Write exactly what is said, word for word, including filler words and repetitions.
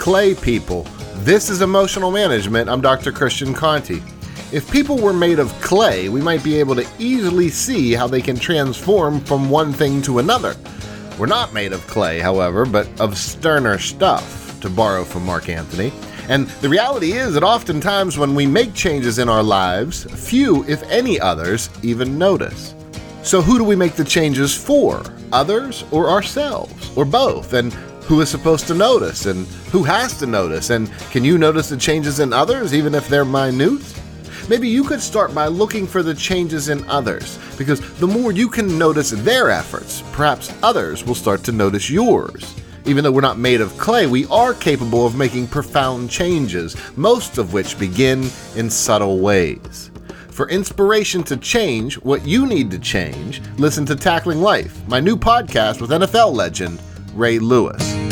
clay people. This is Emotional Management. I'm Doctor Christian Conti. If people were made of clay, we might be able to easily see how they can transform from one thing to another. We're not made of clay, however, but of sterner stuff, to borrow from Mark Antony. And the reality is that oftentimes when we make changes in our lives, few, if any others, even notice. So who do we make the changes for? Others or ourselves? Or both? And who is supposed to notice? And who has to notice? And can you notice the changes in others, even if they're minute? Maybe you could start by looking for the changes in others, because the more you can notice their efforts, perhaps others will start to notice yours. Even though we're not made of clay, we are capable of making profound changes, most of which begin in subtle ways. For inspiration to change what you need to change, listen to Tackling Life, my new podcast with N F L legend Ray Lewis.